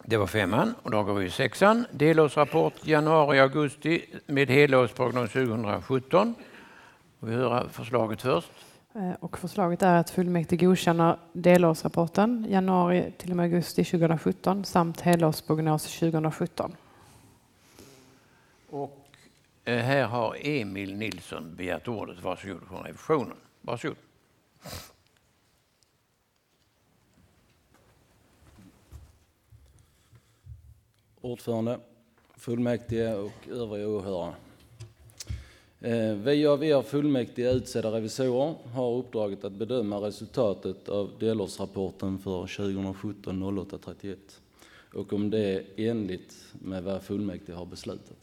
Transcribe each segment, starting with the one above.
Det var 5:an och då går vi 6:an. Delårsrapport januari-augusti med helårsprognos 2017. Vi hör förslaget först. Och förslaget är att fullmäktige godkänner delårsrapporten januari till och med augusti 2017 samt helårsprognos 2017. Och här har Emil Nilsson begärt ordet. Varsågod från revisionen. Varsågod. Ordförande, fullmäktige och övriga åhörare. Vi av er fullmäktige utsedda revisorer har uppdraget att bedöma resultatet av delårsrapporten för 2017-08-31 och om det är enligt med vad fullmäktige har beslutat.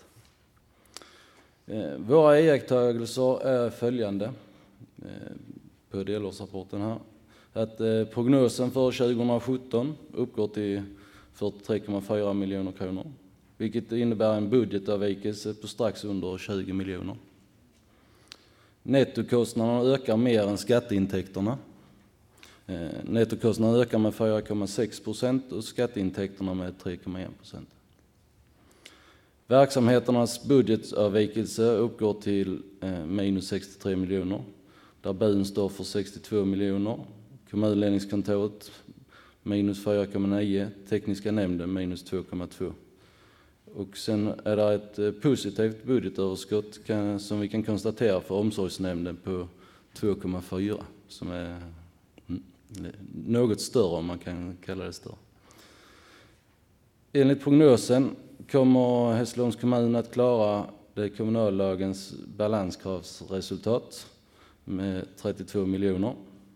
Våra iakttagelser är följande på delårsrapporten här. Att prognosen för 2017 uppgår till 43,4 miljoner kronor, vilket innebär en budgetavvikelse på strax under 20 miljoner. Nettokostnaderna ökar mer än skatteintäkterna. Nettokostnaderna ökar med 4,6% och skatteintäkterna med 3,1%. Verksamheternas budgetavvikelse uppgår till minus 63 miljoner, där BUN står för 62 miljoner, kommunledningskontoret minus 4,9, tekniska nämnden minus 2,2. Och sen är det ett positivt budgetöverskott som vi kan konstatera för omsorgsnämnden på 2,4 som är något större, om man kan kalla det större. Enligt prognosen kommer Hässleholms kommun att klara det kommunallagens balanskravsresultat med 32 miljoner.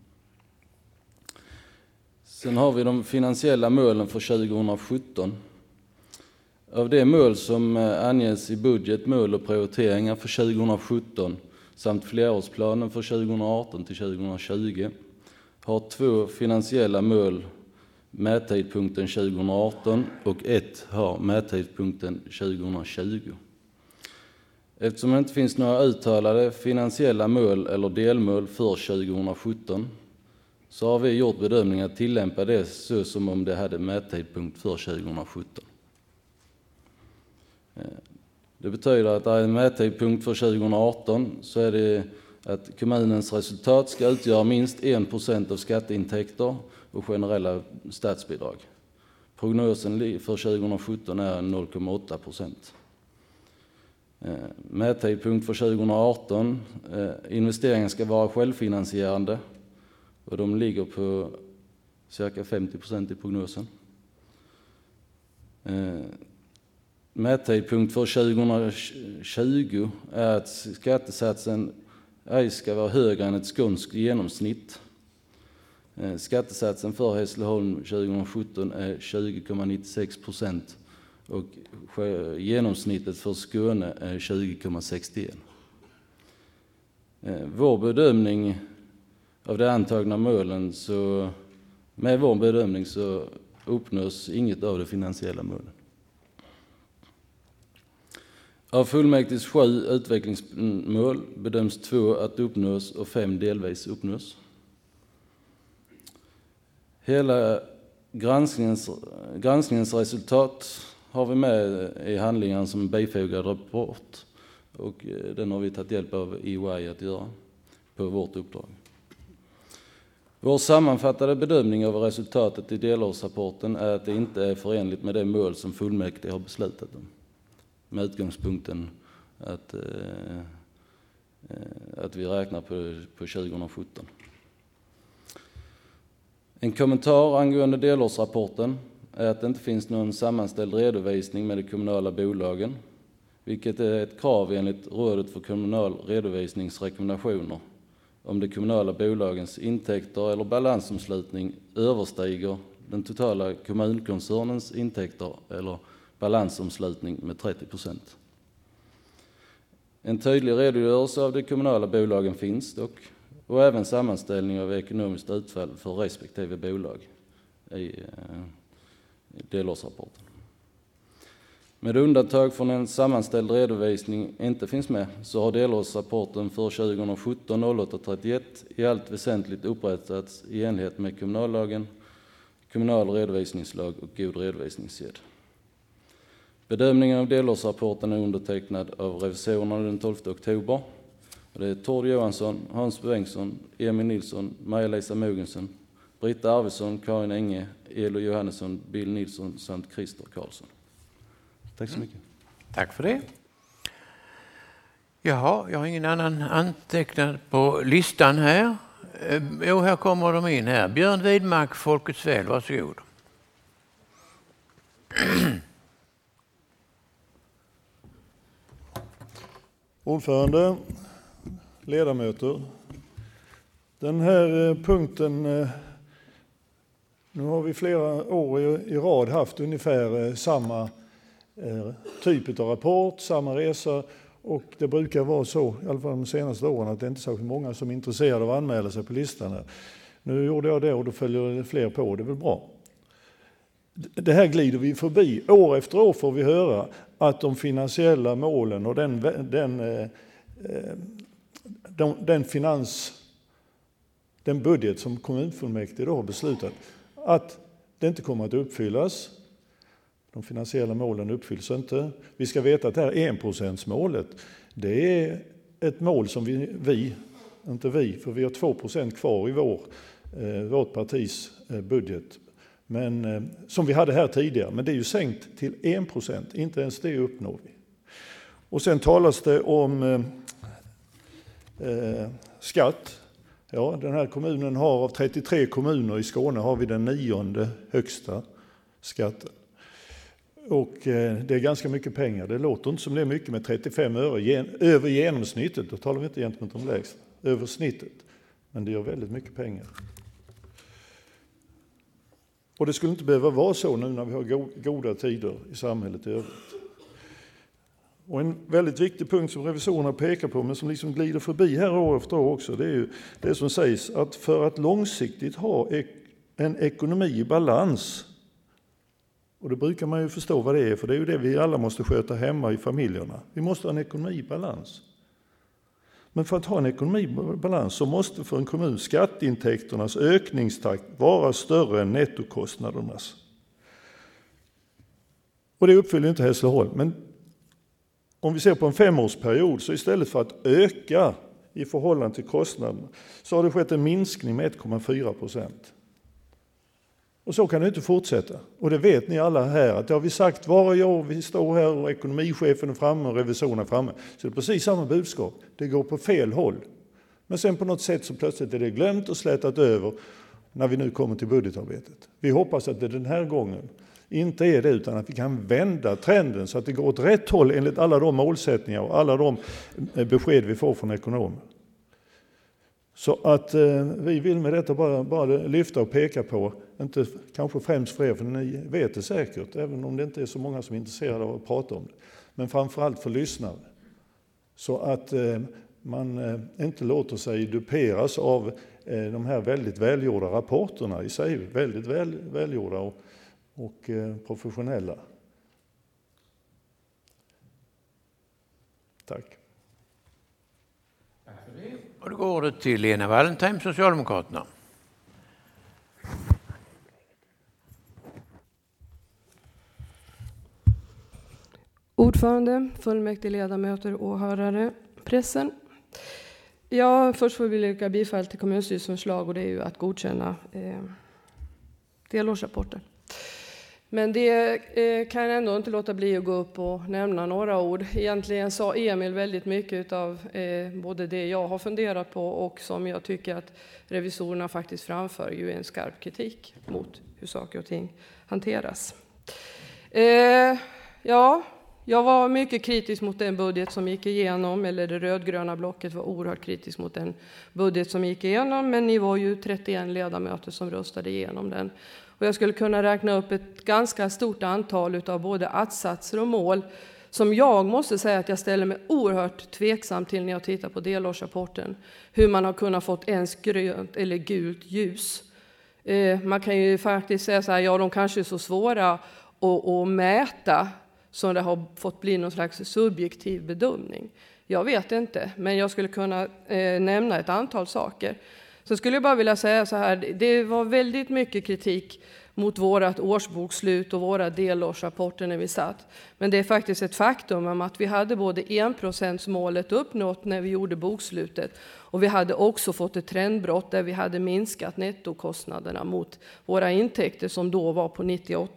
Sen har vi de finansiella målen för 2017. Av det mål som anges i budget, mål och prioriteringar för 2017 samt flerårsplanen för 2018 till 2020 har 2 finansiella mål mättidpunkten 2018 och 1 har mättidpunkten 2020. Eftersom det inte finns några uttalade finansiella mål eller delmål för 2017 så har vi gjort bedömningen att tillämpa det så som om det hade mättidpunkt för 2017. Det betyder att det är en mättidpunkt för 2018 så är det att kommunens resultat ska utgöra minst 1% av skatteintäkter och generella statsbidrag. Prognosen för 2017 är 0,8%. Mättidpunkt för 2018, investeringen ska vara självfinansierande och de ligger på cirka 50% i prognosen. Mättidpunkt för 2020 är att skattesatsen ej ska vara högre än ett skånskt genomsnitt. Skattesatsen för Hässleholm 2017 är 20,96% och genomsnittet för Skåne är 20,61%. Vår bedömning av de antagna målen med vår bedömning så uppnås inget av de finansiella målen. Av fullmäktiges 7 utvecklingsmål bedöms 2 att uppnås och 5 delvis uppnås. Hela granskningens resultat har vi med i handlingar som bifogad rapport och den har vi tagit hjälp av EY att göra på vårt uppdrag. Vår sammanfattade bedömning av resultatet i delårsrapporten är att det inte är förenligt med det mål som fullmäktige har beslutat om. Med utgångspunkten att vi räknar på 2017. En kommentar angående delårsrapporten är att det inte finns någon sammanställd redovisning med de kommunala bolagen, vilket är ett krav enligt Rådet för kommunal redovisningsrekommendationer om de kommunala bolagens intäkter eller balansomslutning överstiger den totala kommunkoncernens intäkter eller balansomslutning med 30%. En tydlig redogörelse av de kommunala bolagen finns dock och även sammanställning av ekonomiskt utfall för respektive bolag i delårsrapporten. Med undantag från en sammanställd redovisning inte finns med så har delårsrapporten för 2017-08-31 i allt väsentligt upprättats i enlighet med kommunallagen, kommunal redovisningslag och god redovisningssed. Bedömningen av delårsrapporten är undertecknad av revisorerna den 12 oktober. Det är Tord Johansson, Hans Bengtsson, Emil Nilsson, Maja-Lisa Mogensen, Britta Arvidsson, Karin Enge, Elo Johannesson, Bill Nilsson samt Christer Karlsson. Tack så mycket. Tack för det. Jaha, jag har ingen annan antecknad på listan här. Jo, här kommer de in här. Björn Widmark, Folkets väl, varsågod. Ordförande, ledamöter. Den här punkten, nu har vi flera år i rad haft ungefär samma typ av rapport, samma resa, och det brukar vara så, i alla fall de senaste åren, att det inte är så många som är intresserade av att anmäla sig på listan här. Nu gjorde jag det och då följer det fler på, det är väl bra. Det här glider vi förbi. År efter år får vi höra att de finansiella målen och den budget som kommunfullmäktige då har beslutat, att det inte kommer att uppfyllas. De finansiella målen uppfylls inte. Vi ska veta att det här 1%-målet, det är ett mål som inte vi, för vi har 2% kvar i vårt partis budget, men som vi hade här tidigare. Men det är ju sänkt till 1%, inte ens det uppnår vi. Och sen talas det om skatt. Ja, den här kommunen har, av 33 kommuner i Skåne, har vi den 9:e högsta skatten. Och det är ganska mycket pengar. Det låter inte som det är mycket med 35 öre över genomsnittet. Då talar vi inte gentemot de lägsta, över snittet. Men det gör väldigt mycket pengar. Och det skulle inte behöva vara så nu när vi har goda tider i samhället i övrigt. Och en väldigt viktig punkt som revisorerna pekar på, men som liksom glider förbi här år efter år också, det är ju det som sägs att för att långsiktigt ha en ekonomi i balans, och det brukar man ju förstå vad det är, för det är ju det vi alla måste sköta hemma i familjerna. Vi måste ha en ekonomi i balans. Men för att ha en ekonomi i balans så måste för en kommun skatteintäkternas ökningstakt vara större än nettokostnadernas. Och det uppfyller inte Hässleholm. Men om vi ser på en 5-årsperiod, så istället för att öka i förhållande till kostnaderna, så har det skett en minskning med 1,4%. Och så kan det inte fortsätta. Och det vet ni alla här, att det har vi sagt varje år vi står här och ekonomichefen är framme och revisorerna är framme. Så det är precis samma budskap. Det går på fel håll. Men sen på något sätt så plötsligt är det glömt och slätat över när vi nu kommer till budgetarbetet. Vi hoppas att det den här gången inte är det, utan att vi kan vända trenden så att det går åt rätt håll enligt alla de målsättningar och alla de besked vi får från ekonomer. Så att vi vill med detta bara lyfta och peka på, inte kanske främst för er, för ni vet det säkert, även om det inte är så många som är intresserade av att prata om det, men framförallt för lyssnare. Så att man inte låter sig duperas av de här väldigt välgjorda rapporterna i sig, väldigt välgjorda och professionella. Tack. Och då går det till Lena Wallentheim, Socialdemokraterna. Ordförande, fullmäktige, ledamöter, åhörare, pressen. Först vill jag yrka bifall till kommunstyrelsens förslag, och det är ju att godkänna delårsrapporten. Men det kan jag ändå inte låta bli att gå upp och nämna några ord. Egentligen sa Emil väldigt mycket av både det jag har funderat på och som jag tycker att revisorerna faktiskt framför ju en skarp kritik mot hur saker och ting hanteras. Jag var mycket kritisk mot den budget som gick igenom, eller det rödgröna blocket var oerhört kritiskt mot den budget som gick igenom, men ni var ju 31 ledamöter som röstade igenom den. Och jag skulle kunna räkna upp ett ganska stort antal av både attsatser och mål som jag måste säga att jag ställer mig oerhört tveksam till när jag tittar på delårsrapporten. Hur man har kunnat fått ens grönt eller gult ljus. Man kan ju faktiskt säga så här, de kanske är så svåra att mäta så det har fått bli någon slags subjektiv bedömning. Jag vet inte, men jag skulle kunna nämna ett antal saker. Så skulle jag bara vilja säga så här, det var väldigt mycket kritik mot vårat årsbokslut och våra delårsrapporter när vi satt. Men det är faktiskt ett faktum om att vi hade både 1%-målet uppnått när vi gjorde bokslutet, och vi hade också fått ett trendbrott där vi hade minskat nettokostnaderna mot våra intäkter som då var på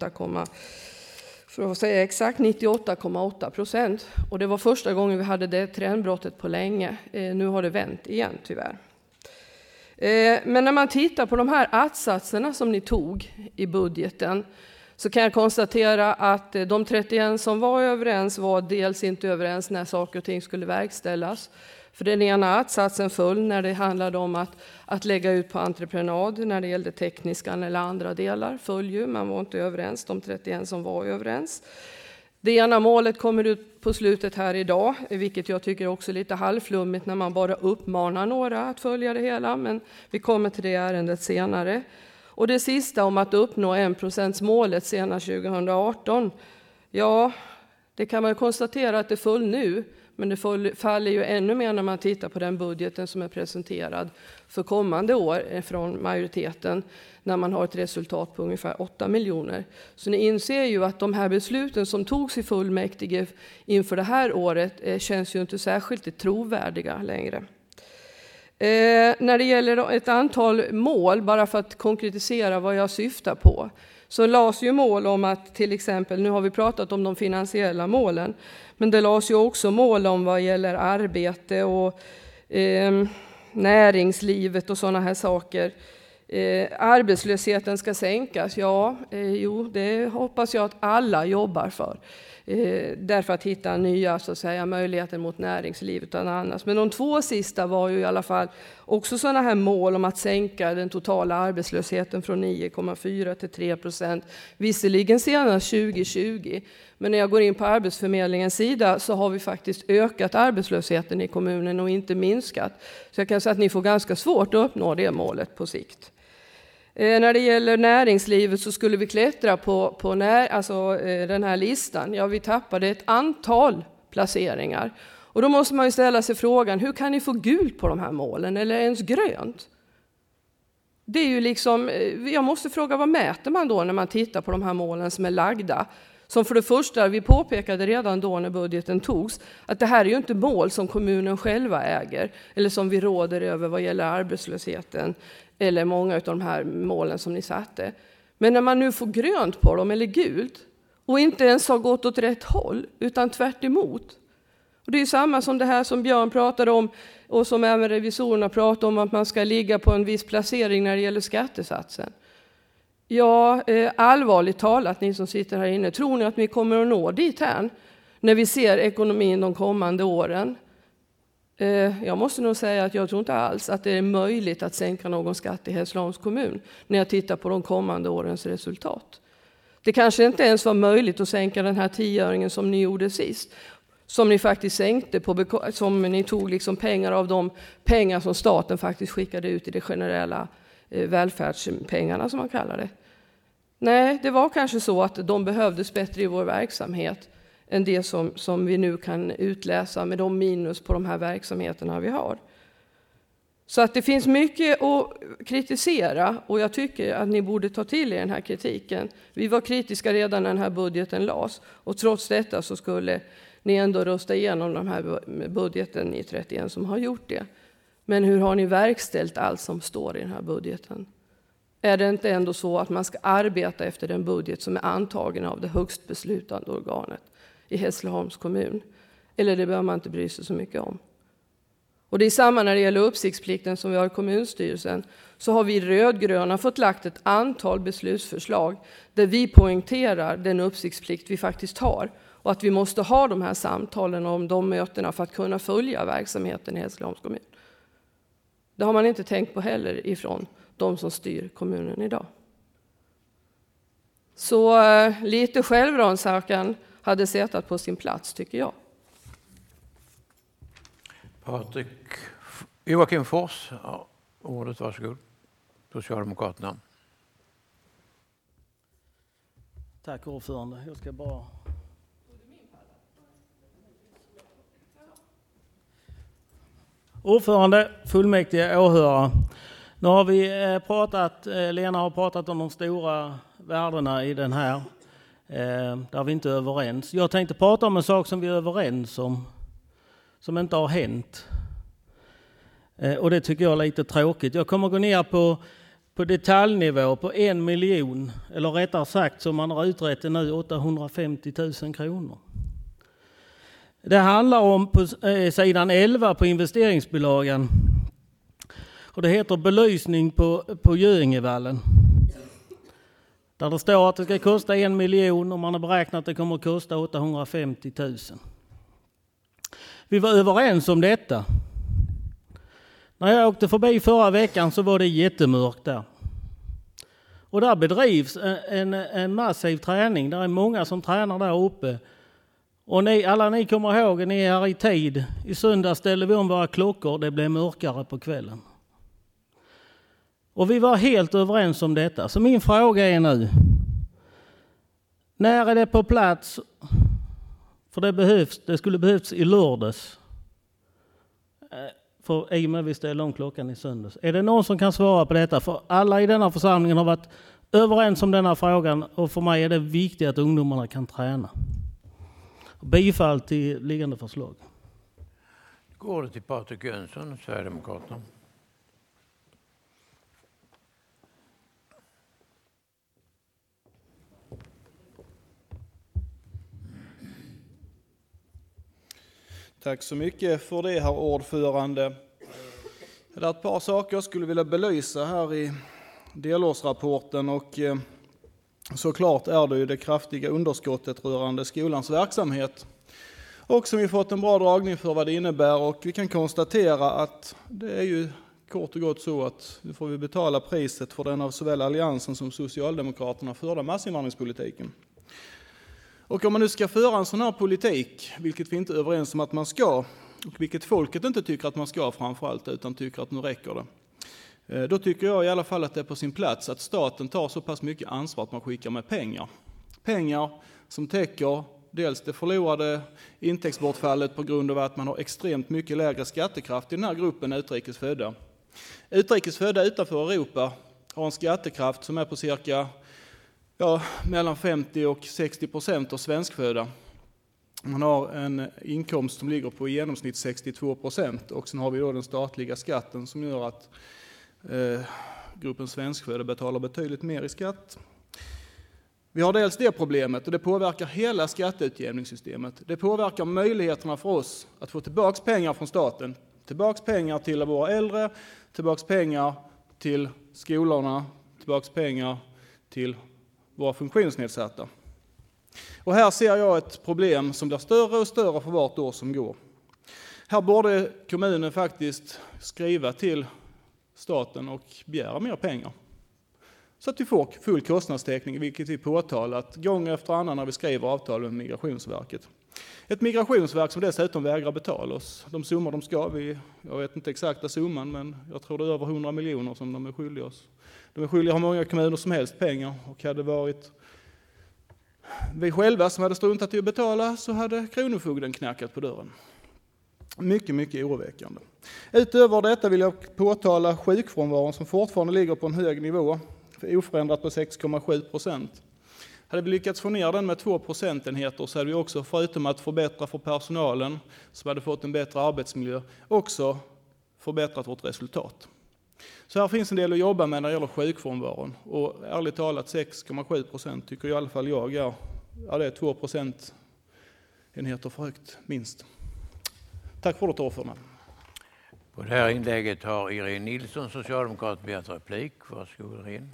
98,8%. Och det var första gången vi hade det trendbrottet på länge. Nu har det vänt igen tyvärr. Men när man tittar på de här attsatserna som ni tog i budgeten, så kan jag konstatera att de 31 som var överens var dels inte överens när saker och ting skulle verkställas. För den ena attsatsen föll när det handlade om att lägga ut på entreprenad när det gällde tekniska eller andra delar. Föll ju, man var inte överens, de 31 som var överens. Det ena målet kommer ut på slutet här idag, vilket jag tycker också är lite halvflummigt när man bara uppmanar några att följa det hela, men vi kommer till det ärendet senare. Och det sista om att uppnå 1%-målet senast 2018, ja, det kan man konstatera att det föll nu, men det faller ju ännu mer när man tittar på den budgeten som är presenterad för kommande år från majoriteten, när man har ett resultat på ungefär 8 miljoner. Så ni inser ju att de här besluten som togs i fullmäktige inför det här året känns ju inte särskilt trovärdiga längre. När det gäller ett antal mål, bara för att konkretisera vad jag syftar på, så lades ju mål om att till exempel, nu har vi pratat om de finansiella målen, men det lades ju också mål om vad gäller arbete och näringslivet och sådana här saker. Arbetslösheten ska sänkas, det hoppas jag att alla jobbar för. Därför att hitta nya så att säga, möjligheter mot näringslivet och annat. Men de två sista var ju i alla fall också sådana här mål om att sänka den totala arbetslösheten från 9,4 till 3%. Visserligen senast 2020, men när jag går in på Arbetsförmedlingens sida så har vi faktiskt ökat arbetslösheten i kommunen och inte minskat. Så jag kan säga att ni får ganska svårt att uppnå det målet på sikt. När det gäller näringslivet så skulle vi klättra på den här listan. Ja, vi tappade ett antal placeringar. Och då måste man ju ställa sig frågan, hur kan ni få gult på de här målen eller ens grönt? Det är ju liksom, jag måste fråga, vad mäter man då när man tittar på de här målen som är lagda? Som för det första, vi påpekade redan då när budgeten togs, att det här är ju inte mål som kommunen själva äger eller som vi råder över vad gäller arbetslösheten eller många av de här målen som ni satte. Men när man nu får grönt på dem eller gult och inte ens har gått åt rätt håll utan tvärt emot. Och det är ju samma som det här som Björn pratade om och som även revisorerna pratade om, att man ska ligga på en viss placering när det gäller skattesatsen. Ja, allvarligt talat, ni som sitter här inne, tror ni att vi kommer att nå dit här när vi ser ekonomin de kommande åren? Jag måste nog säga att jag tror inte alls att det är möjligt att sänka någon skatt i Hässleholms kommun när jag tittar på de kommande årens resultat. Det kanske inte ens var möjligt att sänka den här 10-öringen som ni gjorde sist. Som ni faktiskt sänkte, som ni tog liksom pengar av de pengar som staten faktiskt skickade ut i det generella välfärdspengarna som man kallar det. Nej, det var kanske så att de behövdes bättre i vår verksamhet än det som vi nu kan utläsa med de minus på de här verksamheterna vi har. Så att det finns mycket att kritisera, och jag tycker att ni borde ta till er den här kritiken. Vi var kritiska redan när den här budgeten lades, och trots detta så skulle ni ändå rösta igenom den här budgeten i 31 som har gjort det. Men hur har ni verkställt allt som står i den här budgeten? Är det inte ändå så att man ska arbeta efter den budget som är antagen av det högst beslutande organet i Hässleholms kommun? Eller det bör man inte bry sig så mycket om. Och det är samma när det gäller uppsiktsplikten som vi har i kommunstyrelsen. Så har vi rödgröna fått lagt ett antal beslutsförslag där vi poängterar den uppsiktsplikt vi faktiskt har. Och att vi måste ha de här samtalen om de mötena för att kunna följa verksamheten i Hässleholms kommun. Det har man inte tänkt på heller ifrån de som styr kommunen idag. Så lite självrannsakan hade suttit på sin plats, tycker jag. Patrik Joakim Fors, ordet varsågod. Socialdemokraterna. Tack ordförande. Jag ska bara... Ordförande, fullmäktige, åhörare. Nu har vi pratat, Lena har pratat om de stora värdena i den här, där vi inte är överens. Jag tänkte prata om en sak som vi är överens om, som inte har hänt. Och det tycker jag är lite tråkigt. Jag kommer gå ner på detaljnivå på 1 miljon, eller rättare sagt som man har utrett det nu, 850 000 kronor. Det handlar om på sidan 11 på investeringsbilagan. Och det heter belysning på Göingevallen. Där det står att det ska kosta 1 miljon och man har beräknat att det kommer att kosta 850 000. Vi var överens om detta. När jag åkte förbi förra veckan så var det jättemörkt där. Och där bedrivs en massiv träning. Det är många som tränar där uppe. Och alla ni kommer ihåg, ni är här i tid. I söndag ställde vi om våra klockor, det blev mörkare på kvällen. Och vi var helt överens om detta. Så min fråga är nu, när är det på plats? För det skulle behövts i lördags. För i och med vi ställde om klockan i söndags. Är det någon som kan svara på detta? För alla i denna församlingen har varit överens om denna frågan. Och för mig är det viktigt att ungdomarna kan träna. Bifall till liggande förslag. Går det till Patrik Jönsson, Sverigedemokraterna. Tack så mycket för det, herr ordförande. Det är ett par saker jag skulle vilja belysa här i delårsrapporten, och såklart är det ju det kraftiga underskottet rörande skolans verksamhet. Och som vi fått en bra dragning för vad det innebär, och vi kan konstatera att det är ju kort och gott så att nu får vi betala priset för den av såväl Alliansen som Socialdemokraterna förda massinvandringspolitiken. Och om man nu ska föra en sån här politik, vilket vi inte är överens om att man ska, och vilket folket inte tycker att man ska framförallt, utan tycker att nu räcker det, då tycker jag i alla fall att det är på sin plats att staten tar så pass mycket ansvar att man skickar med pengar. Pengar som täcker dels det förlorade intäktsbortfallet på grund av att man har extremt mycket lägre skattekraft i den här gruppen utrikesfödda. Utrikesfödda utanför Europa har en skattekraft som är på cirka mellan 50 och 60% av svenskfödda. Man har en inkomst som ligger på i genomsnitt 62%, och sen har vi då den statliga skatten som gör att gruppen svenskfödda betalar betydligt mer i skatt. Vi har dels det problemet, och det påverkar hela skatteutjämningssystemet. Det påverkar möjligheterna för oss att få tillbaks pengar från staten, tillbaks pengar till våra äldre, tillbaks pengar till skolorna, tillbaks pengar till våra funktionsnedsatta. Och här ser jag ett problem som blir större och större för vart år som går. Här borde kommunen faktiskt skriva till staten och begära mer pengar, så att vi får full kostnadstäckning, vilket vi påtalat gång efter annan när vi skriver avtal med Migrationsverket. Ett migrationsverk som dessutom vägrar betala oss de summor de ska. Jag vet inte exakta summan, men jag tror det är över 100 miljoner som de är skyldiga oss. De är skyldiga hur många kommuner som helst pengar, och hade varit vi själva som hade struntat i att betala så hade kronofogden knackat på dörren. Mycket, mycket oroväckande. Utöver detta vill jag påtala sjukfrånvaron som fortfarande ligger på en hög nivå, för oförändrat på 6,7%. Hade vi lyckats få ner den med 2 procentenheter så hade vi också, förutom att förbättra för personalen som hade fått en bättre arbetsmiljö, också förbättrat vårt resultat. Så här finns en del att jobba med när det gäller sjukfrånvaron, och ärligt talat 6,7% tycker i alla fall jag det är 2 procentenheter för högt minst. Tack för det, ordförande. På det här inlägget har Irene Nilsson, socialdemokrat, begärt replik. Varsågod, Irene.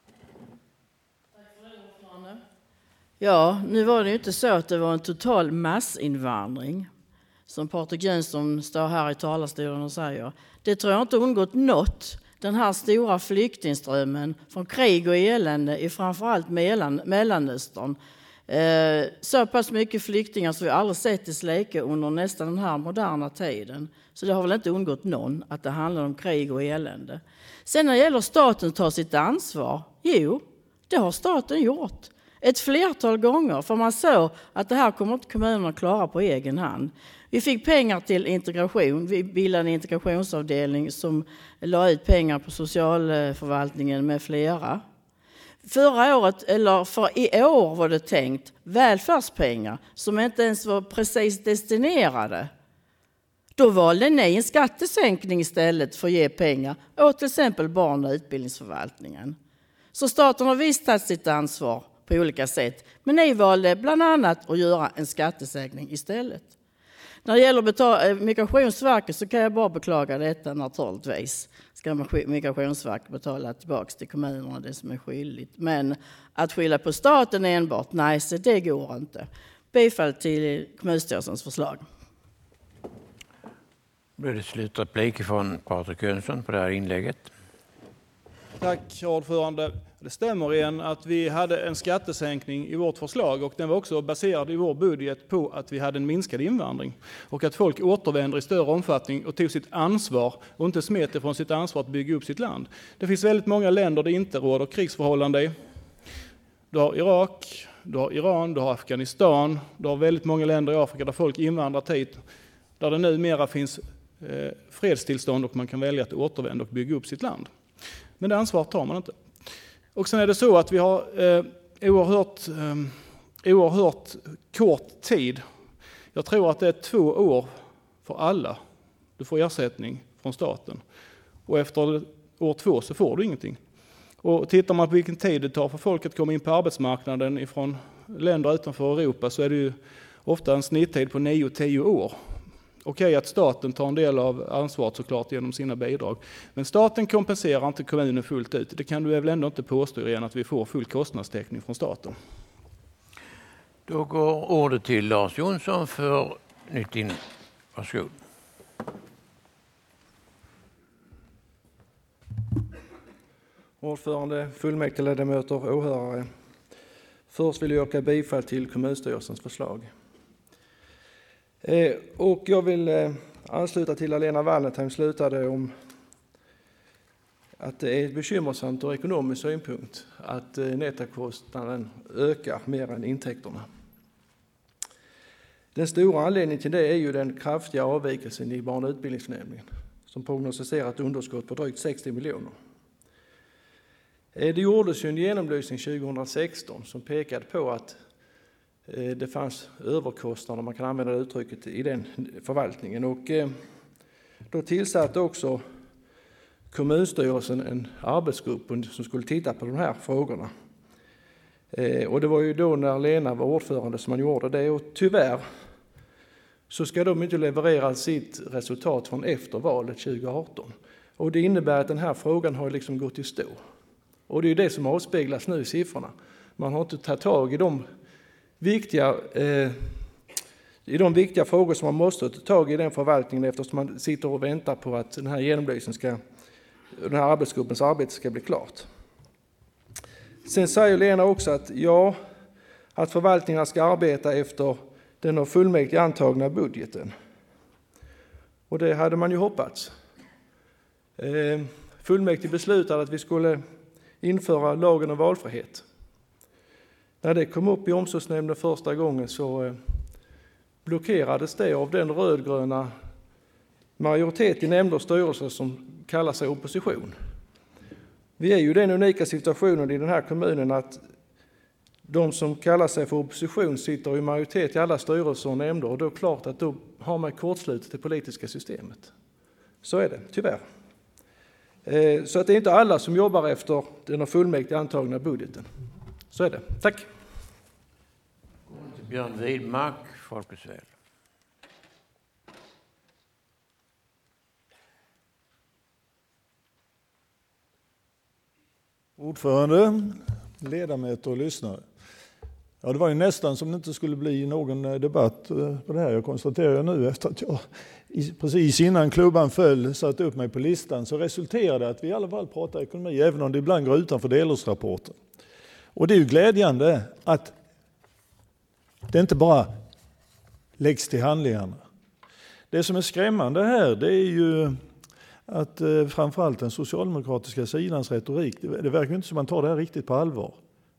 Ja, nu var det ju inte så att det var en total massinvandring som Patrik Jönsson står här i talarstolen och säger. Det tror jag inte undgått något. Den här stora flyktingströmmen från krig och elände i framförallt Mellanöstern. Så pass mycket flyktingar som vi aldrig sett i Sleke under nästan den här moderna tiden. Så det har väl inte undgått någon att det handlar om krig och elände. Sen när det gäller staten tar sitt ansvar. Jo, det har staten gjort. Ett flertal gånger, för man såg att det här kommer inte kommunerna klara på egen hand. Vi fick pengar till integration. Vi bildade en integrationsavdelning som la ut pengar på socialförvaltningen med flera. förra året, eller för i år var det tänkt, välfärdspengar som inte ens var precis destinerade. Då valde ni en skattesänkning istället för att ge pengar åt till exempel barn- och utbildningsförvaltningen. Så staten har visst tagit sitt ansvar på olika sätt, men ni valde bland annat att göra en skattesänkning istället. När det gäller Migrationsverket så kan jag bara beklaga detta naturligtvis. Ska Migrationsverket betala tillbaka till kommunerna det som är skyldigt. Men att skylla på staten enbart, nej, så det går inte. Bifall till kommunstyrelsens förslag. Då blir det slutreplik från Patrik Jönsson på det här inlägget. Tack, ordförande. Det stämmer igen att vi hade en skattesänkning i vårt förslag och den var också baserad i vår budget på att vi hade en minskad invandring och att folk återvänder i större omfattning och tog sitt ansvar och inte smet ifrån sitt ansvar att bygga upp sitt land. Det finns väldigt många länder där det inte råder krigsförhållanden. Du har Irak, du har Iran, du har Afghanistan, du har väldigt många länder i Afrika där folk invandrat hit, där det numera finns fredstillstånd och man kan välja att återvända och bygga upp sitt land. Men det ansvaret tar man inte. Och sen är det så att vi har oerhört kort tid. Jag tror att det är 2 år för alla. Du får ersättning från staten. Och efter år 2 så får du ingenting. Och tittar man på vilken tid det tar för folk att komma in på arbetsmarknaden ifrån länder utanför Europa så är det ju ofta en snitttid på 9-10 år. Okej att staten tar en del av ansvaret såklart genom sina bidrag. Men staten kompenserar inte kommunen fullt ut. Det kan du väl ändå inte påstå igen att vi får full kostnadstäckning från staten. Då går ordet till Lars Jonsson för nytt in. Varsågod. Ordförande, fullmäktigeledamöter och åhörare. Först vill jag yrka bifall till kommunstyrelsens förslag. Och jag vill ansluta till Alena Wallentheim slutade om att det är bekymmersamt ur ekonomisk synpunkt att nettokostnaden ökar mer än intäkterna. Den stora anledningen till det är ju den kraftiga avvikelsen i barn- och utbildningsnämnden som prognostiserar ett underskott på drygt 60 miljoner. Det gjordes ju en genomlysning 2016 som pekade på att det fanns överkostnader, man kan använda det uttrycket, i den förvaltningen. Och då tillsatte också kommunstyrelsen en arbetsgrupp som skulle titta på de här frågorna. Och det var ju då när Lena var ordförande som man gjorde det. Och tyvärr så ska de inte leverera sitt resultat från efter valet 2018. Och det innebär att den här frågan har liksom gått i stå. Och det är ju det som avspeglas nu i siffrorna. Man har inte tagit tag i de viktiga frågor som man måste ta tag i den förvaltningen eftersom man sitter och väntar på att den här genomlysningen den här arbetsgruppens arbete ska bli klart. Sen säger Lena också att förvaltningarna ska arbeta efter den av fullmäktige antagna budgeten. Och det hade man ju hoppats. Fullmäktige beslutade att vi skulle införa lagen om valfrihet. När det kom upp i omsorgsnämnden första gången så blockerades det av den rödgröna majoritet i nämnder och styrelser som kallar sig opposition. Vi är ju i den unika situationen i den här kommunen att de som kallar sig för opposition sitter i majoritet i alla styrelser och nämnder och då är det klart att då har man kortslutit det politiska systemet. Så är det, tyvärr. Så att det är inte alla som jobbar efter den av fullmäktige antagna budgeten. Så är det. Tack. Björn Widmark, Folkets väl. Ordförande, ledamöter och lyssnare. Ja, det var ju nästan som det inte skulle bli någon debatt på det här. Jag konstaterar nu efter att jag precis innan klubban föll satte upp mig på listan så resulterade att vi i alla fall pratar ekonomi även om det ibland går utanför delårsrapporten. Och det är ju glädjande att det inte bara läggs till handlingarna. Det som är skrämmande här det är ju att framförallt den socialdemokratiska sidans retorik, det verkar inte som man tar det här riktigt på allvar.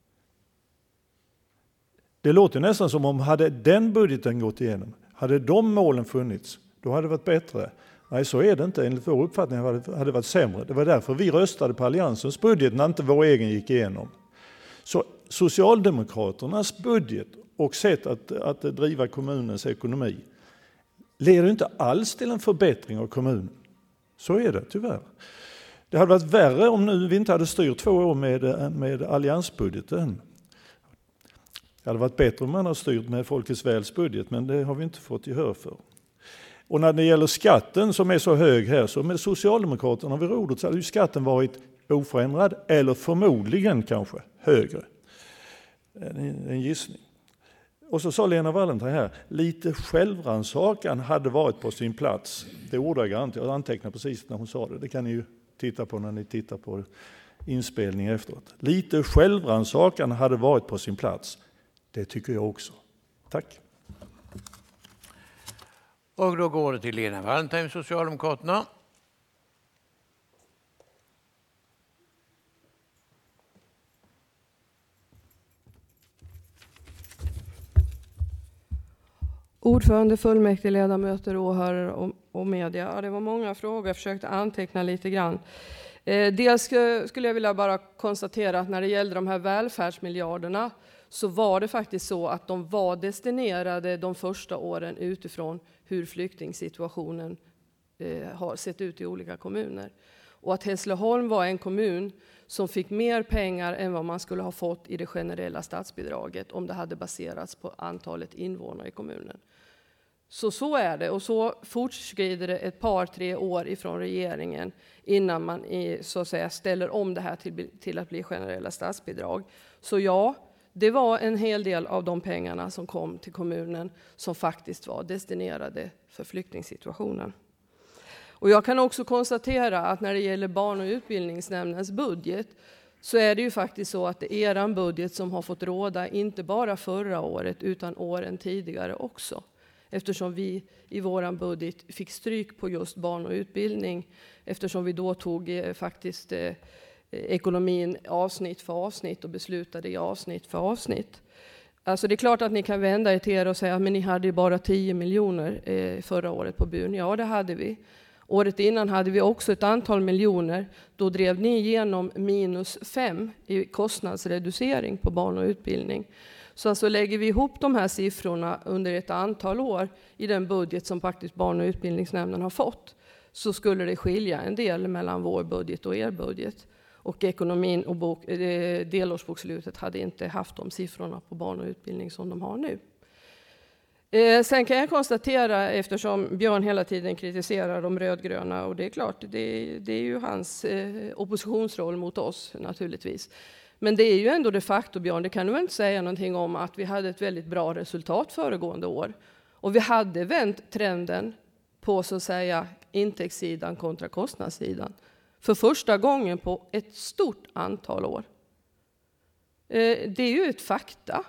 Det låter nästan som om hade den budgeten gått igenom, hade de målen funnits, då hade det varit bättre. Nej, så är det inte. Enligt vår uppfattning hade det varit sämre. Det var därför vi röstade på alliansens budget när inte vår egen gick igenom. Så Socialdemokraternas budget och sätt att driva kommunens ekonomi leder inte alls till en förbättring av kommunen. Så är det tyvärr. Det hade varit värre om nu vi inte hade styrt 2 år med alliansbudgeten. Det hade varit bättre om man hade styrt med Folkets Väls budget, men det har vi inte fått gehör för. Och när det gäller skatten som är så hög här, så med Socialdemokraterna vid rodret så hade ju skatten varit oförändrad eller förmodligen kanske högre. En gissning. Och så sa Lena Wallentheim här, lite självrannsakan hade varit på sin plats. Det är ordagrant, jag antecknar precis när hon sa det. Det kan ni ju titta på när ni tittar på inspelningen efteråt. Lite självrannsakan hade varit på sin plats. Det tycker jag också. Tack. Och då går det till Lena Wallentheim, Socialdemokraterna. Ordförande, fullmäktige, ledamöter, åhörare och media. Ja, det var många frågor, jag försökte anteckna lite grann. Dels skulle jag vilja bara konstatera att när det gällde de här välfärdsmiljarderna så var det faktiskt så att de var destinerade de första åren utifrån hur flyktingsituationen har sett ut i olika kommuner. Och att Hässleholm var en kommun som fick mer pengar än vad man skulle ha fått i det generella statsbidraget om det hade baserats på antalet invånare i kommunen. Så är det, och så fortskrider det ett par, 3 år ifrån regeringen innan man så att säga ställer om det här till att bli generella statsbidrag. Så ja, det var en hel del av de pengarna som kom till kommunen som faktiskt var destinerade för flyktingsituationen. Och jag kan också konstatera att när det gäller barn- och utbildningsnämndens budget så är det ju faktiskt så att det är eran budget som har fått råda inte bara förra året utan åren tidigare också. Eftersom vi i våran budget fick stryk på just barn och utbildning, eftersom vi då tog faktiskt ekonomin avsnitt för avsnitt och beslutade i avsnitt för avsnitt. Alltså det är klart att ni kan vända er till er och säga att ni hade ju bara 10 miljoner förra året på byn. Ja, det hade vi. Året innan hade vi också ett antal miljoner. Då drev ni igenom -5 i kostnadsreducering på barn och utbildning. Så alltså lägger vi ihop de här siffrorna under ett antal år i den budget som faktiskt barn- och utbildningsnämnden har fått, så skulle det skilja en del mellan vår budget och er budget. Och ekonomin och delårsbokslutet hade inte haft de siffrorna på barn och utbildning som de har nu. Sen kan jag konstatera, eftersom Björn hela tiden kritiserar de rödgröna, och det är klart, det är ju hans oppositionsroll mot oss naturligtvis. Men det är ju ändå de facto, Björn, det kan du väl inte säga någonting om, att vi hade ett väldigt bra resultat föregående år. Och vi hade vänt trenden på så att säga intäktssidan kontra kostnadssidan för första gången på ett stort antal år. Det är ju ett fakta.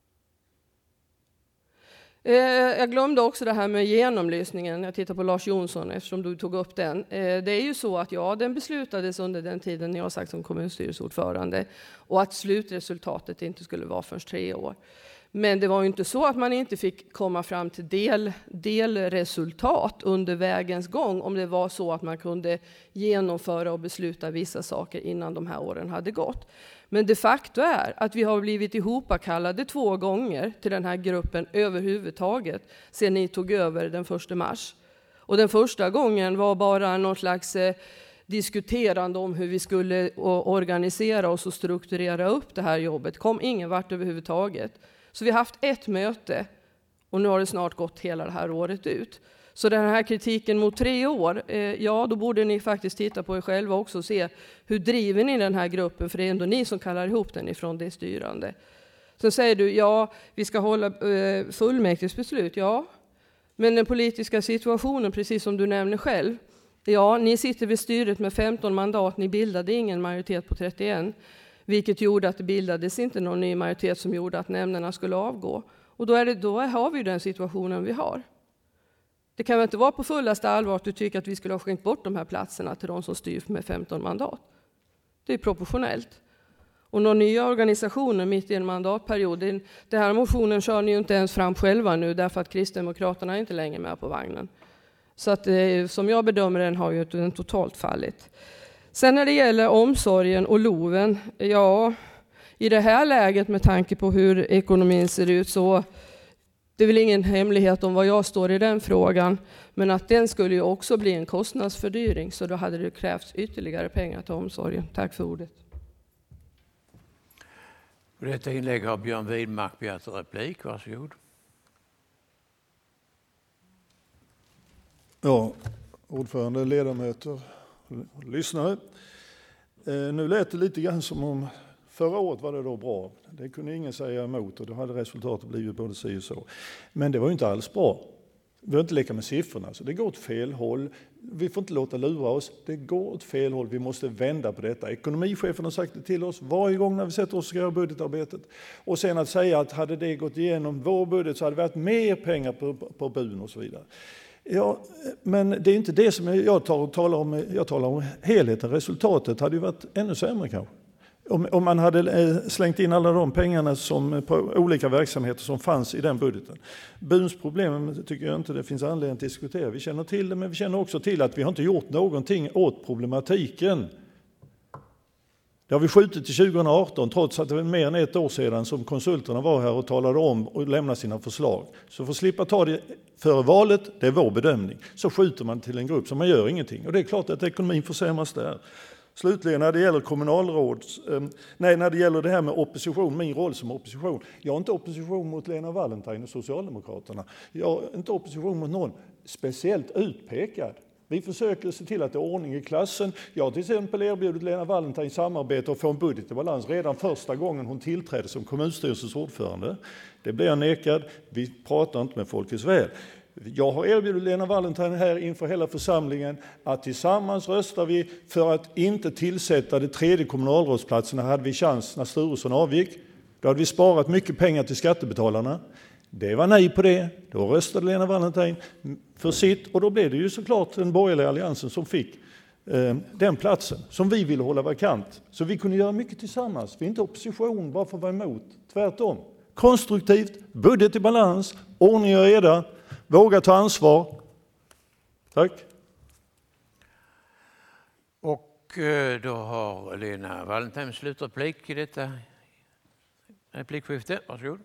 Jag glömde också det här med genomlysningen. Jag tittar på Lars Jonsson eftersom du tog upp den. Det är ju så att ja, den beslutades under den tiden jag satt som kommunstyrelseordförande, och att slutresultatet inte skulle vara först 3 år. Men det var ju inte så att man inte fick komma fram till delresultat under vägens gång om det var så att man kunde genomföra och besluta vissa saker innan de här åren hade gått. Men de facto är att vi har blivit ihopkallade 2 gånger till den här gruppen överhuvudtaget sedan ni tog över den 1 mars. Och den första gången var bara någon slags diskuterande om hur vi skulle organisera oss och strukturera upp det här jobbet. Kom ingen vart överhuvudtaget. Så vi har haft 1 möte och nu har det snart gått hela det här året ut. Så den här kritiken mot 3 år, ja då borde ni faktiskt titta på er själva också och se hur driver ni den här gruppen, för det är ändå ni som kallar ihop den ifrån det styrande. Sen säger du, ja vi ska hålla fullmäktigesbeslut, ja. Men den politiska situationen, precis som du nämner själv, ja ni sitter vid styret med 15 mandat, ni bildade ingen majoritet på 31. Vilket gjorde att det bildades inte någon ny majoritet som gjorde att nämnderna skulle avgå. Och då har vi den situationen vi har. Det kan väl inte vara på fullaste allvar att du tycker att vi skulle ha skänkt bort de här platserna till de som styr med 15 mandat. Det är proportionellt. Och några nya organisationer mitt i en mandatperiod, den här motionen kör ni ju inte ens fram själva nu därför att Kristdemokraterna är inte längre med på vagnen. Så att som jag bedömer den har ju den totalt fallit. Sen när det gäller omsorgen och loven, ja, i det här läget med tanke på hur ekonomin ser ut så det är väl ingen hemlighet om vad jag står i den frågan. Men att den skulle ju också bli en kostnadsfördyring så då hade det krävts ytterligare pengar till omsorgen. Tack för ordet. För detta inlägg har Björn Widmark begärt replik. Varsågod. Ja, ordförande, ledamöter, lyssnare. Nu lät det lite grann som om förra året var det då bra. Det kunde ingen säga emot och då hade resultatet blivit både si och så. Men det var ju inte alls bra. Vi har inte leka med siffrorna, så det går åt fel håll. Vi får inte låta lura oss. Det går åt fel håll. Vi måste vända på detta. Ekonomichefen har sagt det till oss varje gång när vi sätter oss och ska göra budgetarbetet. Och sen att säga att hade det gått igenom vår budget så hade det varit mer pengar på bun och så vidare. Ja, men det är inte det som jag talar om. Jag talar om helheten. Resultatet hade ju varit ännu sämre kanske. Om man hade slängt in alla de pengarna som på olika verksamheter som fanns i den budgeten. Buns problem tycker jag inte det finns anledning att diskutera. Vi känner till det, men vi känner också till att vi har inte gjort någonting åt problematiken. Det har vi skjutit till 2018 trots att det var mer än ett år sedan som konsulterna var här och talade om och lämnade sina förslag. Så för att slippa ta det före valet, det är vår bedömning, så skjuter man till en grupp som man gör ingenting. Och det är klart att ekonomin försämras där. Slutligen när det gäller när det gäller det här med opposition, min roll som opposition. Jag är inte opposition mot Lena Wallentheim och Socialdemokraterna. Jag är inte opposition mot någon speciellt utpekad. Vi försöker se till att det är ordning i klassen. Jag har till exempel erbjudit Lena Wallentheim samarbete och få en budget i balans redan första gången hon tillträdde som kommunstyrelsens ordförande. Det blev jag nekad. Vi pratar inte med folkets väl. Jag har erbjudit Lena Wallentheim här inför hela församlingen att tillsammans röstar vi för att inte tillsätta det tredje kommunalrådsplatserna. Hade vi chans när Sturesson avgick. Då hade vi sparat mycket pengar till skattebetalarna. Det var nej på det. Då röstade Lena Wallentheim för sitt och då blev det ju såklart den borgerliga alliansen som fick den platsen som vi ville hålla vakant. Så vi kunde göra mycket tillsammans. Vi är inte opposition bara för att vara emot. Tvärtom. Konstruktivt, budget i balans, ordning och reda. Våga ta ansvar. Tack. Och då har Lena Wallentheim slutreplik i detta replikskifte. Varsågod.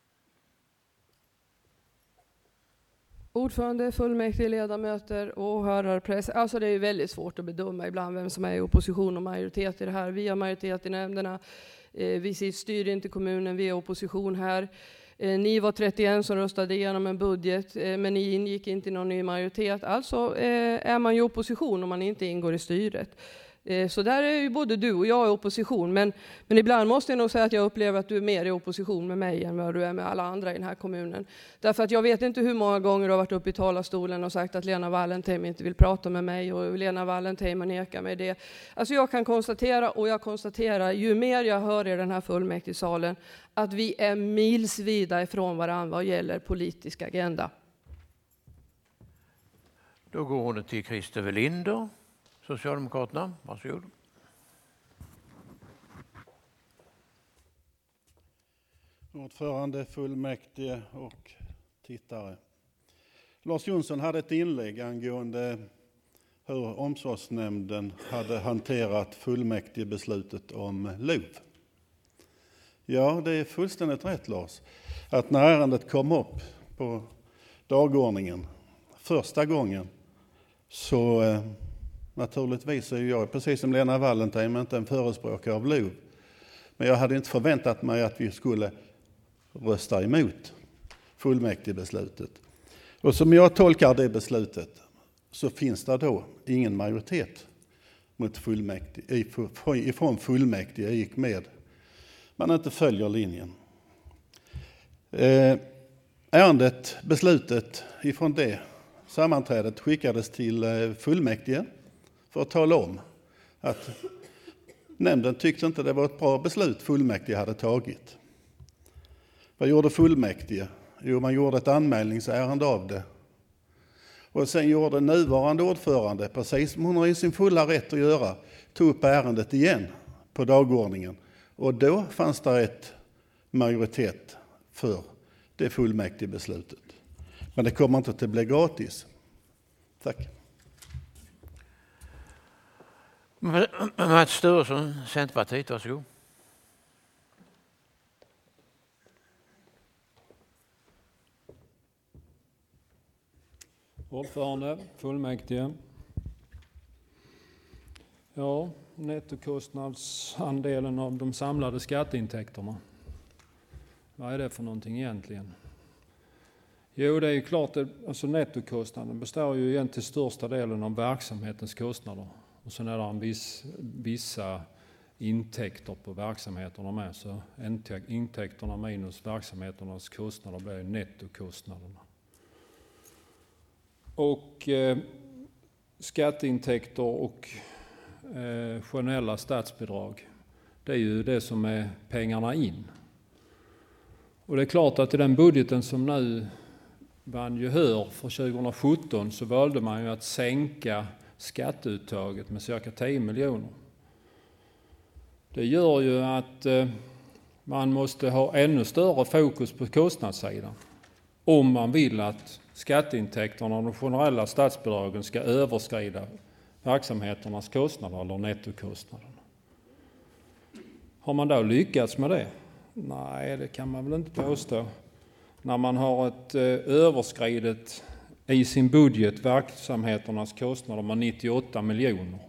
Ordförande, fullmäktige, ledamöter, åhörare, press. Alltså det är väldigt svårt att bedöma ibland vem som är i opposition och majoritet i det här. Vi har majoritet i nämnderna. Vi styr inte kommunen, vi är opposition här. Ni var 31 som röstade igenom en budget, men ni ingick inte i någon ny majoritet. Alltså är man ju opposition om man inte ingår i styret. Så där är ju både du och jag i opposition. Men ibland måste jag nog säga att jag upplever att du är mer i opposition med mig än vad du är med alla andra i den här kommunen. Därför att jag vet inte hur många gånger du har varit uppe i talarstolen och sagt att Lena Wallentheim inte vill prata med mig och Lena Wallentheim nekar mig det. Alltså jag kan konstatera, och jag konstaterar ju mer jag hör i den här fullmäktigesalen, att vi är milsvida ifrån varandra vad gäller politisk agenda. Då går hon till Christer Welinder. Socialdemokraterna, varsågod. Ordförande, fullmäktige och tittare. Lars Jonsson hade ett inlägg angående hur omsorgsnämnden hade hanterat fullmäktigebeslutet om LOV. Ja, det är fullständigt rätt Lars, att när ärendet kom upp på dagordningen första gången så naturligtvis är jag, precis som Lena Wallentheim, inte en förespråkare av LOV. Men jag hade inte förväntat mig att vi skulle rösta emot fullmäktigebeslutet. Och som jag tolkar det beslutet så finns det då ingen majoritet mot ifrån fullmäktige gick med. Man inte följer linjen. Beslutet ifrån det sammanträdet skickades till fullmäktige för att tala om att nämnden tyckte inte det var ett bra beslut fullmäktige hade tagit. Vad gjorde fullmäktige? Jo, man gjorde ett anmälningsärende av det. Och sen gjorde nuvarande ordförande, precis som hon har i sin fulla rätt att göra, tog upp ärendet igen på dagordningen. Och då fanns det ett majoritet för det fullmäktigebeslutet. Men det kommer inte att bli gratis. Tack. Mats Sturesson, Centerpartiet, varsågod. Ordförande, fullmäktige. Ja, nettokostnadsandelen av de samlade skatteintäkterna. Vad är det för någonting egentligen? Jo, det är ju klart att alltså nettokostnaden består ju egentligen till största delen av verksamhetens kostnader. Och sen är det vissa intäkter på verksamheterna med. Så intäkterna minus verksamheternas kostnader blir nettokostnaderna. Och skatteintäkter och generella statsbidrag, det är ju det som är pengarna in. Och det är klart att i den budgeten som nu vann gehör för 2017 så valde man ju att sänka skatteuttaget med cirka 10 miljoner. Det gör ju att man måste ha ännu större fokus på kostnadssidan om man vill att skatteintäkterna och de generella statsbidragen ska överskrida verksamheternas kostnader eller nettokostnaden. Har man då lyckats med det? Nej, det kan man väl inte påstå. När man har ett överskridet i sin budget verksamheternas kostnader med 98 miljoner.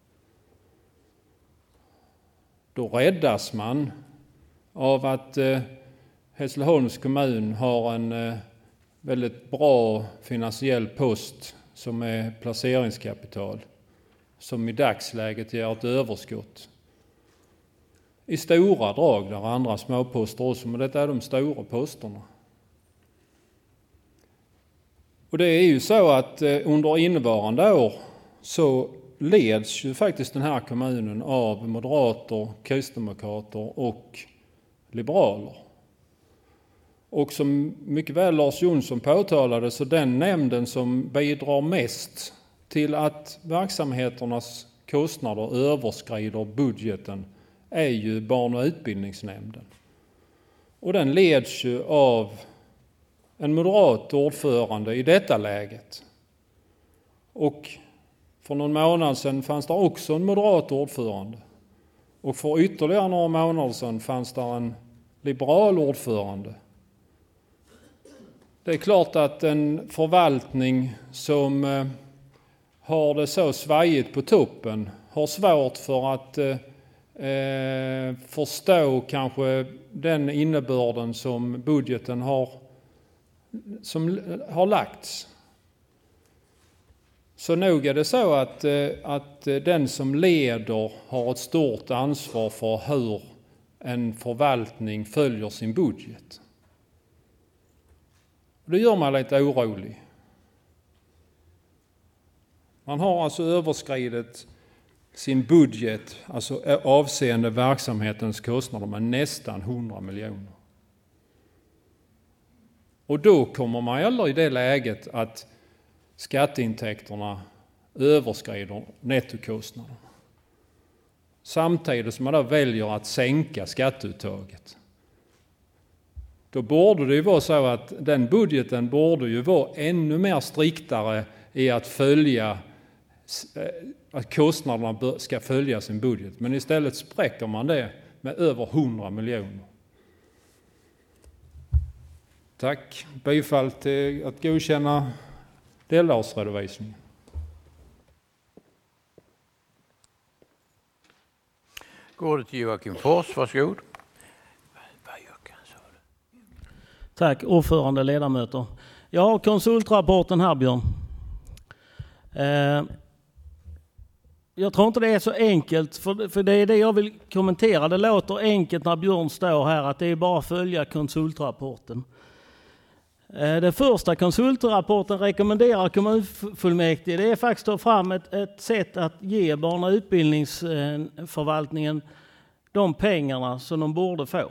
Då räddas man av att Hässleholms kommun har en väldigt bra finansiell post som är placeringskapital som i dagsläget ger ett överskott. I stora drag, där andra småposter också, men detta är de stora posterna. Och det är ju så att under innevarande år så leds ju faktiskt den här kommunen av moderater, kristdemokrater och liberaler. Och som mycket väl Lars Jonsson påtalade, så den nämnden som bidrar mest till att verksamheternas kostnader överskrider budgeten är ju barn- och utbildningsnämnden. Och den leds ju av en moderat ordförande i detta läget. Och för någon månad sedan fanns det också en moderat ordförande. Och för ytterligare några månader sedan fanns det en liberal ordförande. Det är klart att en förvaltning som har det så svajigt på toppen har svårt för att förstå kanske den innebörden som budgeten har lagts. Så nog är det så att den som leder har ett stort ansvar för hur en förvaltning följer sin budget. Det gör man lite orolig. Man har alltså överskridit sin budget, alltså avseende verksamhetens kostnader, med nästan 100 miljoner. Och då kommer man aldrig i det läget att skatteintäkterna överskrider nettokostnaderna. Samtidigt som man då väljer att sänka skatteuttaget. Då borde det ju vara så att den budgeten borde ju vara ännu mer striktare i att följa att kostnaderna ska följa sin budget. Men istället spräcker man det med över 100 miljoner. Tack. Bifall till att godkänna delårsredovisningen. Går det till Joakim Fors, varsågod. Tack, ordförande, ledamöter. Jag har konsultrapporten här, Björn. Jag tror inte det är så enkelt, för det är det jag vill kommentera. Det låter enkelt när Björn står här, att det är bara att följa konsultrapporten. Den första konsultrapporten rekommenderar kommunfullmäktige. Det är faktiskt att ta fram ett sätt att ge barn- och utbildningsförvaltningen de pengarna som de borde få.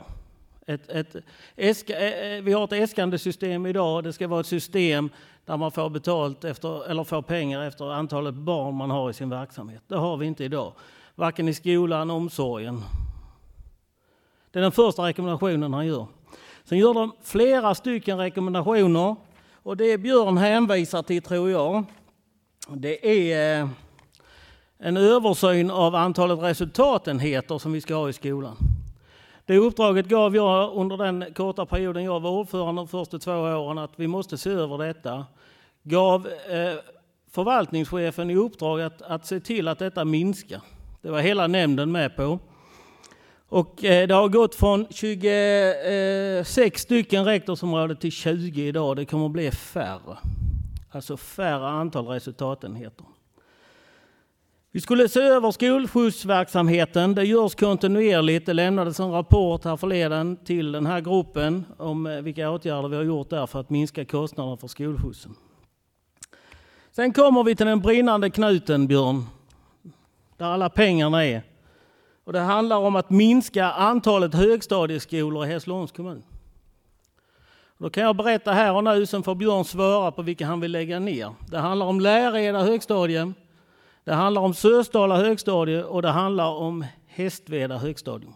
Vi har ett äskandesystem idag. Det ska vara ett system där man får betalt eller får pengar efter antalet barn man har i sin verksamhet. Det har vi inte idag. Varken i skolan eller omsorgen. Det är den första rekommendationen han gör. Sen gör de flera stycken rekommendationer. Och det Björn hänvisar till, tror jag, det är en översyn av antalet resultatenheter som vi ska ha i skolan. Det uppdraget gav jag under den korta perioden jag var ordförande de första 2 åren, att vi måste se över detta. gav förvaltningschefen i uppdrag att se till att detta minskar. Det var hela nämnden med på. Och det har gått från 26 stycken rektorsområden till 20 idag. Det kommer att bli färre. Alltså färre antal resultatenheter. Vi skulle se över skolskjutsverksamheten. Det görs kontinuerligt. Det lämnades en rapport här förleden till den här gruppen om vilka åtgärder vi har gjort där för att minska kostnaderna för skolskjutsen. Sen kommer vi till den brinnande knuten, Björn, där alla pengarna är. Och det handlar om att minska antalet högstadieskolor i Hässleholms kommun. Då kan jag berätta här och nu, sen får Björn svara på vilka han vill lägga ner. Det handlar om Läreda högstadie, det handlar om Sösdala högstadie och det handlar om Hästveda högstadie.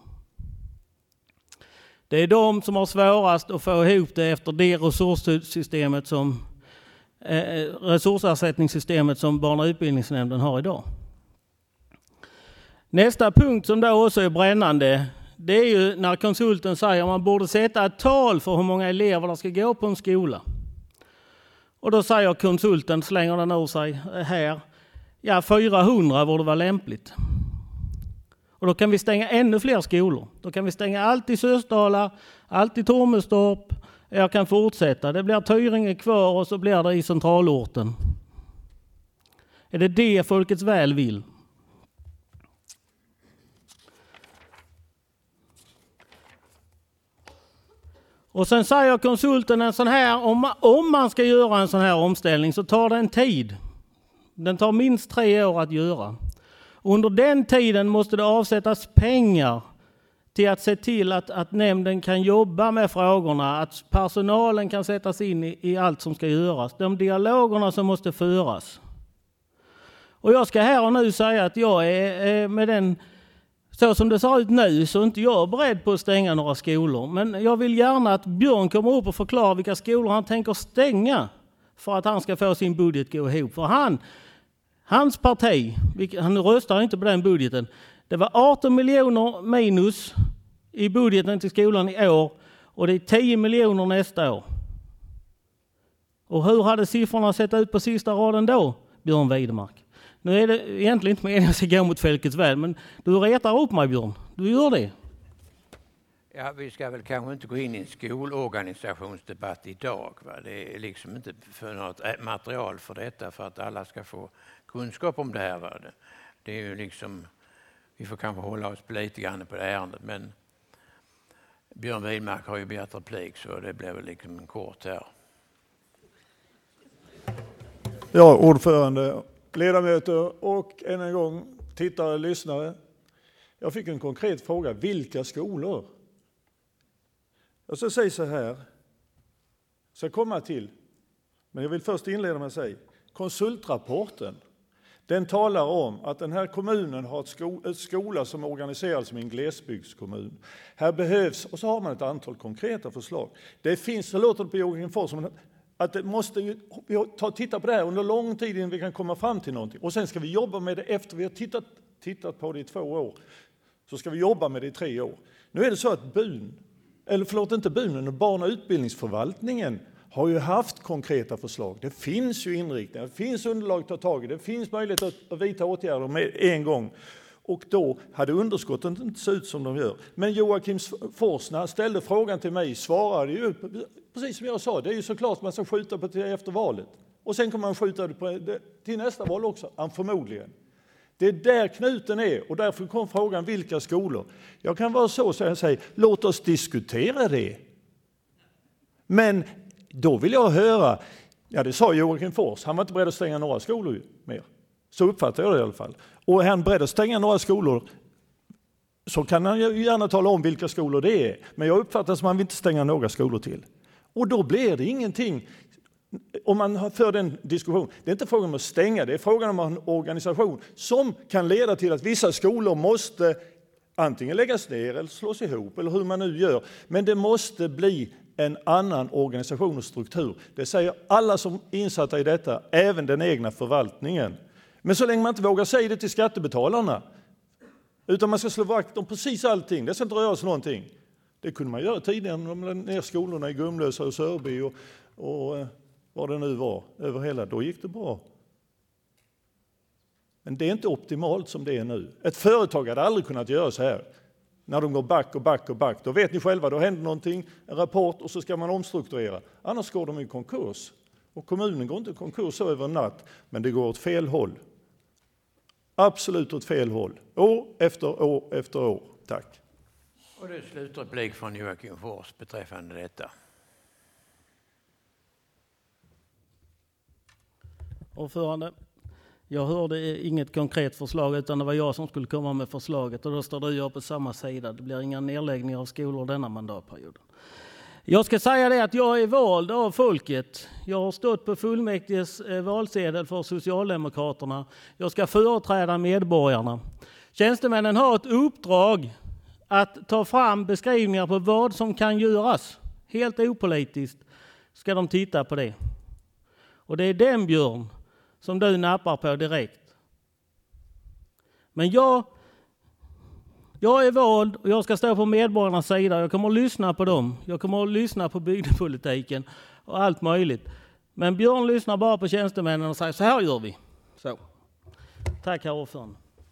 Det är de som har svårast att få ihop det efter det resursersättningssystemet som barn- och utbildningsnämnden har idag. Nästa punkt som då också är brännande, det är ju när konsulten säger att man borde sätta ett tal för hur många elever det ska gå på en skola. Och då säger konsulten, slänger den ur sig här, 400 borde vara lämpligt. Och då kan vi stänga ännu fler skolor. Då kan vi stänga allt i Sösdala, allt i Tormestorp. Jag kan fortsätta. Det blir Tyringe kvar och så blir det i centralorten. Är det folkets väl vill? Och sen säger konsulten en sån här, om man ska göra en sån här omställning så tar det en tid. Den tar minst 3 år att göra. Under den tiden måste det avsättas pengar till att se till att nämnden kan jobba med frågorna, att personalen kan sättas in i allt som ska göras. De dialogerna som måste föras. Och jag ska här och nu säga att jag är med den, så som det ser ut nu, så är inte jag beredd på att stänga några skolor. Men jag vill gärna att Björn kommer upp och förklarar vilka skolor han tänker stänga för att han ska få sin budget gå ihop. För hans parti, han röstar inte på den budgeten, det var 18 miljoner minus i budgeten till skolan i år och det är 10 miljoner nästa år. Och hur hade siffrorna sett ut på sista raden då, Björn Widemark? Nu är det egentligen inte meningen att jag ska gå mot folkets väl, men du retar upp mig, Björn. Du gör det. Ja, vi ska väl kanske inte gå in i en skolorganisationsdebatt idag. Va? Det är liksom inte för något material för detta för att alla ska få kunskap om det här. Va? Det är ju liksom, vi får kanske hålla oss lite grann på det ärendet, men Björn Widemark har ju begärt replik så det blir väl liksom en kort här. Ja, ordförande, ledamöter och än en gång tittare och lyssnare. Jag fick en konkret fråga. Vilka skolor? Jag ska säga så här. Ska komma till. Men jag vill först inleda med att säga. Konsultrapporten. Den talar om att den här kommunen har ett skola som är organiserad som en glesbygdskommun. Här behövs, och så har man ett antal konkreta förslag. Det finns, så låter det på Joakim Fors som att det måste titta på det här under lång tid innan vi kan komma fram till någonting. Och sen ska vi jobba med det efter vi har tittat på det i 2 år. Så ska vi jobba med det i 3 år. Nu är det så att barn- och utbildningsförvaltningen har ju haft konkreta förslag. Det finns ju inriktningar, det finns underlag att ta tag i, det finns möjlighet att vidta åtgärder med en gång. Och då hade underskotten inte sett ut som de gör. Men Joakim Fors, när han ställde frågan till mig, svarade ju precis som jag sa. Det är ju såklart man ska skjuta på till efter valet. Och sen kommer man skjuta det på till nästa val också, förmodligen. Det är där knuten är och därför kom frågan vilka skolor. Jag kan vara så jag säger, låt oss diskutera det. Men då vill jag höra, det sa Joakim Fors, han var inte beredd att stänga några skolor mer. Så uppfattar jag det i alla fall. Och är han beredd att stänga några skolor så kan han ju gärna tala om vilka skolor det är. Men jag uppfattar som att han vill inte stänga några skolor till. Och då blir det ingenting. Om man för den diskussion, det är inte frågan om att stänga, det är frågan om en organisation som kan leda till att vissa skolor måste antingen läggas ner eller slås ihop eller hur man nu gör. Men det måste bli en annan organisation och struktur. Det säger alla som är insatta i detta, även den egna förvaltningen. Men så länge man inte vågar säga det till skattebetalarna, utan man ska slå vakt om precis allting, det ska inte röra sig någonting. Det kunde man göra tidigare när man lade ner skolorna i Gumlösa och Sörby och vad det nu var, över hela, då gick det bra. Men det är inte optimalt som det är nu. Ett företag hade aldrig kunnat göra så här. När de går back och back och back, då vet ni själva, då händer någonting, en rapport och så ska man omstrukturera. Annars går de i konkurs. Och kommunen går inte i konkurs över en natt, men det går åt fel håll. Absolut åt fel håll. År efter år efter år. Tack. Och det är slutreplik från Joakim Fors beträffande detta. Ordförande, jag hörde inget konkret förslag utan det var jag som skulle komma med förslaget och då står du och jag på samma sida. Det blir inga nedläggningar av skolor denna mandatperioden. Jag ska säga det att jag är vald av folket. Jag har stått på fullmäktiges valsedel för Socialdemokraterna. Jag ska företräda medborgarna. Tjänstemännen har ett uppdrag att ta fram beskrivningar på vad som kan göras. Helt opolitiskt ska de titta på det. Och det är den, Björn, som du nappar på direkt. Men jag är vald och jag ska stå på medborgarnas sida. Jag kommer att lyssna på dem. Jag kommer att lyssna på bygdepolitiken och allt möjligt. Men Björn lyssnar bara på tjänstemännen och säger så här gör vi. Så. Tack herr ordförande.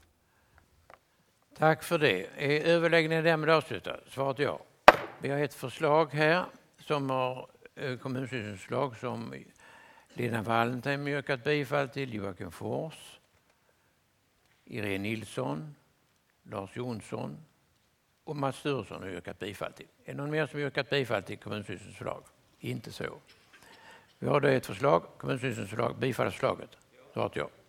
Tack för det. Är överläggningen därmed avslutad? Svaret ja. Vi har ett förslag här som har kommunstyrelsens förslag som Lena Wallentheim yrkat bifall till, Joakim Fors, Irene Nilsson, Lars Jonsson och Mats Sturesson har yrkat bifall till. Är någon mer som yrkat bifall till kommunstyrelsens förslag? Inte så. Vi har då ett förslag, kommunstyrelsens förslag, bifall förslaget. Svaret ja.